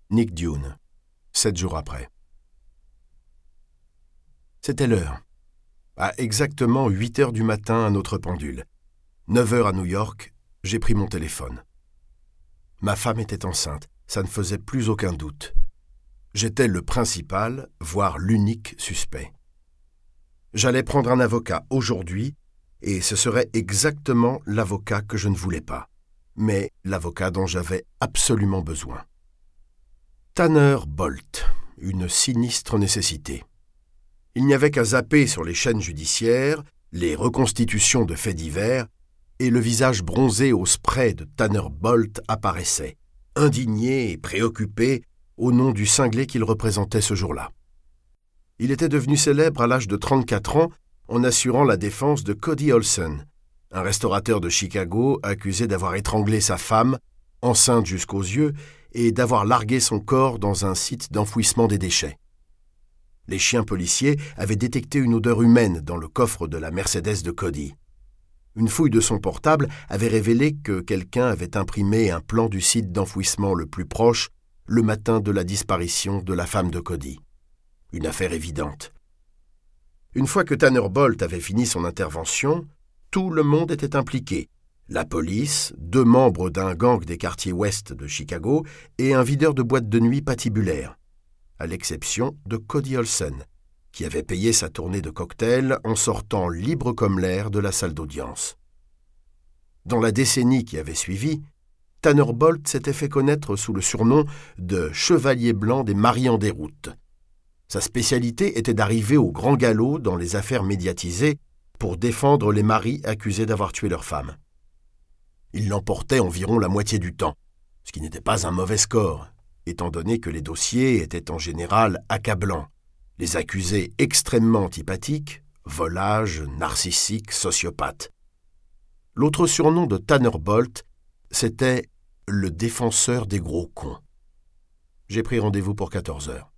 Nick Dune, 7 jours après. C'était l'heure. À exactement 8 heures du matin à notre pendule. 9 heures à New York, j'ai pris mon téléphone. Ma femme était enceinte, ça ne faisait plus aucun doute. J'étais le principal, voire l'unique suspect. J'allais prendre un avocat aujourd'hui, et ce serait exactement l'avocat que je ne voulais pas, mais l'avocat dont j'avais absolument besoin. Tanner Bolt, une sinistre nécessité. Il n'y avait qu'à zapper sur les chaînes judiciaires, les reconstitutions de faits divers, et le visage bronzé au spray de Tanner Bolt apparaissait, indigné et préoccupé au nom du cinglé qu'il représentait ce jour-là. Il était devenu célèbre à l'âge de 34 ans en assurant la défense de Cody Olson, un restaurateur de Chicago accusé d'avoir étranglé sa femme, enceinte jusqu'aux yeux, et d'avoir largué son corps dans un site d'enfouissement des déchets. Les chiens policiers avaient détecté une odeur humaine dans le coffre de la Mercedes de Cody. Une fouille de son portable avait révélé que quelqu'un avait imprimé un plan du site d'enfouissement le plus proche le matin de la disparition de la femme de Cody. Une affaire évidente. Une fois que Tanner Bolt avait fini son intervention, tout le monde était impliqué. La police, 2 membres d'un gang des quartiers ouest de Chicago et un videur de boîte de nuit patibulaire, à l'exception de Cody Olson, qui avait payé sa tournée de cocktails en sortant libre comme l'air de la salle d'audience. Dans la décennie qui avait suivi, Tanner Bolt s'était fait connaître sous le surnom de « Chevalier blanc des maris en déroute ». Sa spécialité était d'arriver au grand galop dans les affaires médiatisées pour défendre les maris accusés d'avoir tué leur femme. Il l'emportait environ la moitié du temps, ce qui n'était pas un mauvais score, étant donné que les dossiers étaient en général accablants, les accusés extrêmement antipathiques, volages, narcissiques, sociopathes. L'autre surnom de Tanner Bolt, c'était « le défenseur des gros cons ». J'ai pris rendez-vous pour 14 heures.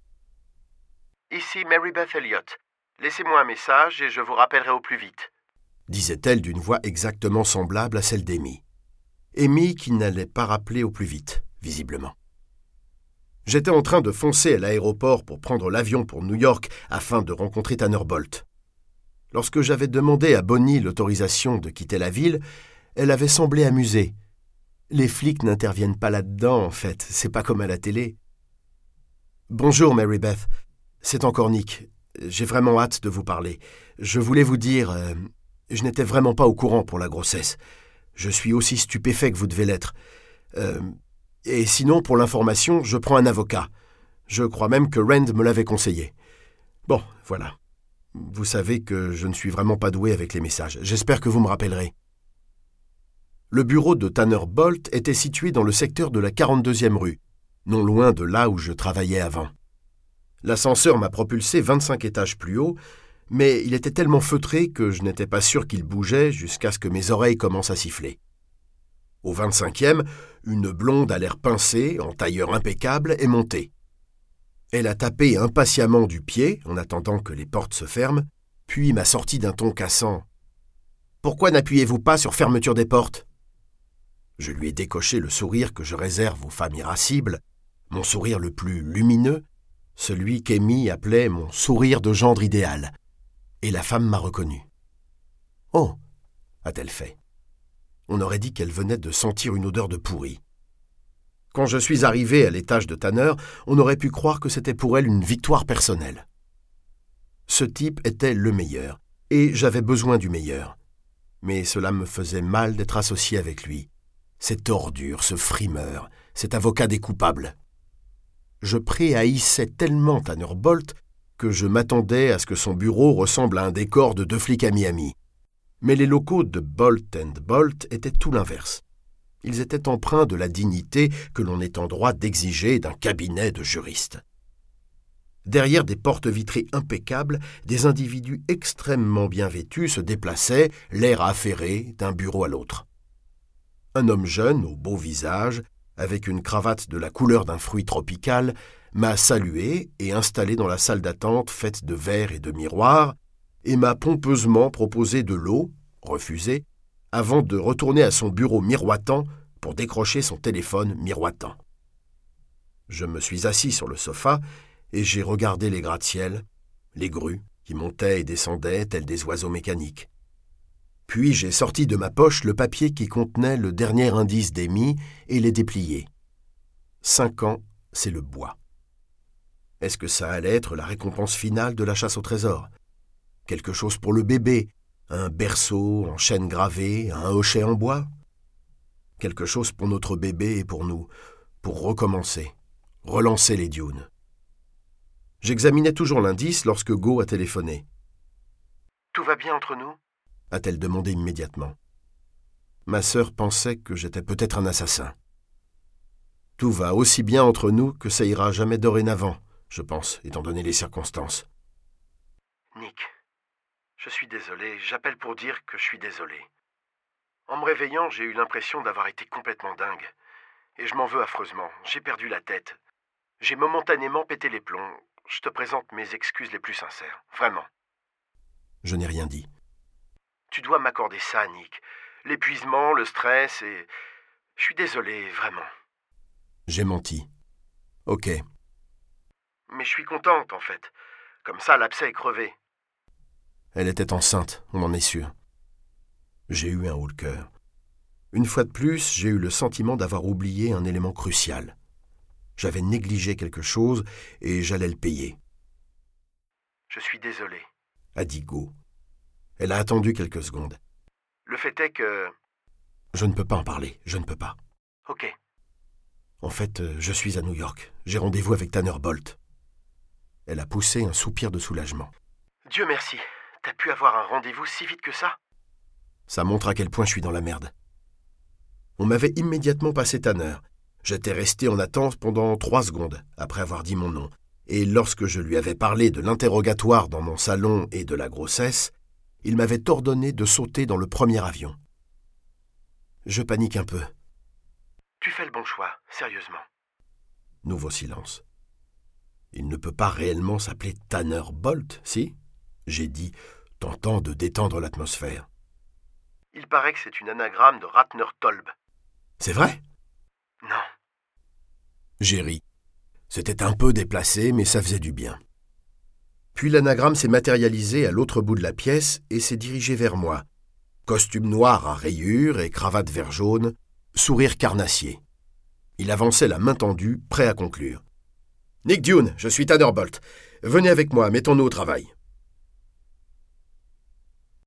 Ici Mary Beth Elliott. Laissez-moi un message et je vous rappellerai au plus vite, disait-elle d'une voix exactement semblable à celle d'Amy. Amy qui n'allait pas rappeler au plus vite, visiblement. J'étais en train de foncer à l'aéroport pour prendre l'avion pour New York afin de rencontrer Tanner Bolt. Lorsque j'avais demandé à Bonnie l'autorisation de quitter la ville, elle avait semblé amusée. Les flics n'interviennent pas là-dedans, en fait, c'est pas comme à la télé. « Bonjour, Mary Beth. C'est encore Nick. J'ai vraiment hâte de vous parler. Je voulais vous dire, je n'étais vraiment pas au courant pour la grossesse. Je suis aussi stupéfait que vous devez l'être. Et sinon, pour l'information, je prends un avocat. Je crois même que Rand me l'avait conseillé. Bon, voilà. Vous savez que je ne suis vraiment pas doué avec les messages. J'espère que vous me rappellerez. » Le bureau de Tanner Bolt était situé dans le secteur de la 42e rue, non loin de là où je travaillais avant. L'ascenseur m'a propulsé 25 étages plus haut, mais il était tellement feutré que je n'étais pas sûr qu'il bougeait jusqu'à ce que mes oreilles commencent à siffler. Au 25e, une blonde à l'air pincé, en tailleur impeccable, est montée. Elle a tapé impatiemment du pied, en attendant que les portes se ferment, puis m'a sorti d'un ton cassant. « Pourquoi n'appuyez-vous pas sur fermeture des portes ?» Je lui ai décoché le sourire que je réserve aux femmes irascibles, mon sourire le plus lumineux, celui qu'Amy appelait mon sourire de gendre idéal. Et la femme m'a reconnu. « Oh !» a-t-elle fait. On aurait dit qu'elle venait de sentir une odeur de pourri. Quand je suis arrivé à l'étage de Tanner, on aurait pu croire que c'était pour elle une victoire personnelle. Ce type était le meilleur, et j'avais besoin du meilleur. Mais cela me faisait mal d'être associé avec lui. Cette ordure, ce frimeur, cet avocat des coupables. Je préhaïssais tellement Tanner Bolt que je m'attendais à ce que son bureau ressemble à un décor de 2 flics à Miami. Mais les locaux de Bolt & Bolt étaient tout l'inverse. Ils étaient empreints de la dignité que l'on est en droit d'exiger d'un cabinet de juristes. Derrière des portes vitrées impeccables, des individus extrêmement bien vêtus se déplaçaient, l'air affairé, d'un bureau à l'autre. Un homme jeune, au beau visage, avec une cravate de la couleur d'un fruit tropical, m'a salué et installé dans la salle d'attente faite de verres et de miroirs, et m'a pompeusement proposé de l'eau, refusée, avant de retourner à son bureau miroitant pour décrocher son téléphone miroitant. Je me suis assis sur le sofa et j'ai regardé les gratte-ciel, les grues qui montaient et descendaient tels des oiseaux mécaniques. Puis j'ai sorti de ma poche le papier qui contenait le dernier indice d'Amy et l'ai déplié. 5 ans, c'est le bois. Est-ce que ça allait être la récompense finale de la chasse au trésor? Quelque chose pour le bébé, un berceau en chêne gravé, un hochet en bois? Quelque chose pour notre bébé et pour nous, pour recommencer, relancer les dunes. J'examinais toujours l'indice lorsque Go a téléphoné. « Tout va bien entre nous ?» a-t-elle demandé immédiatement. Ma sœur pensait que j'étais peut-être un assassin. Tout va aussi bien entre nous que ça ira jamais dorénavant, je pense, étant donné les circonstances. Nick, je suis désolé, j'appelle pour dire que je suis désolé. En me réveillant, j'ai eu l'impression d'avoir été complètement dingue. Et je m'en veux affreusement, j'ai perdu la tête. J'ai momentanément pété les plombs. Je te présente mes excuses les plus sincères, vraiment. Je n'ai rien dit. Tu dois m'accorder ça, Nick. L'épuisement, le stress et... Je suis désolé, vraiment. J'ai menti. Ok. Mais je suis contente, en fait. Comme ça, l'abcès est crevé. Elle était enceinte, on en est sûr. J'ai eu un haut le cœur. Une fois de plus, j'ai eu le sentiment d'avoir oublié un élément crucial. J'avais négligé quelque chose et j'allais le payer. Je suis désolé, a dit Go. Elle a attendu quelques secondes. Le fait est que... Je ne peux pas en parler, je ne peux pas. Ok. En fait, je suis à New York. J'ai rendez-vous avec Tanner Bolt. Elle a poussé un soupir de soulagement. Dieu merci. T'as pu avoir un rendez-vous si vite que ça? Ça montre à quel point je suis dans la merde. On m'avait immédiatement passé Tanner. J'étais resté en attente pendant 3 secondes après avoir dit mon nom. Et lorsque je lui avais parlé de l'interrogatoire dans mon salon et de la grossesse, il m'avait ordonné de sauter dans le premier avion. Je panique un peu. Tu fais le bon choix, sérieusement. Nouveau silence. Il ne peut pas réellement s'appeler Tanner Bolt, si? J'ai dit, tentant de détendre l'atmosphère. Il paraît que c'est une anagramme de Ratner Tolb. C'est vrai? Non. J'ai ri. C'était un peu déplacé, mais ça faisait du bien. Puis l'anagramme s'est matérialisé à l'autre bout de la pièce et s'est dirigé vers moi. Costume noir à rayures et cravate vert jaune, sourire carnassier. Il avançait la main tendue, prêt à conclure. « Nick Dune, je suis Tanner Bolt. Venez avec moi, mettons-nous au travail. »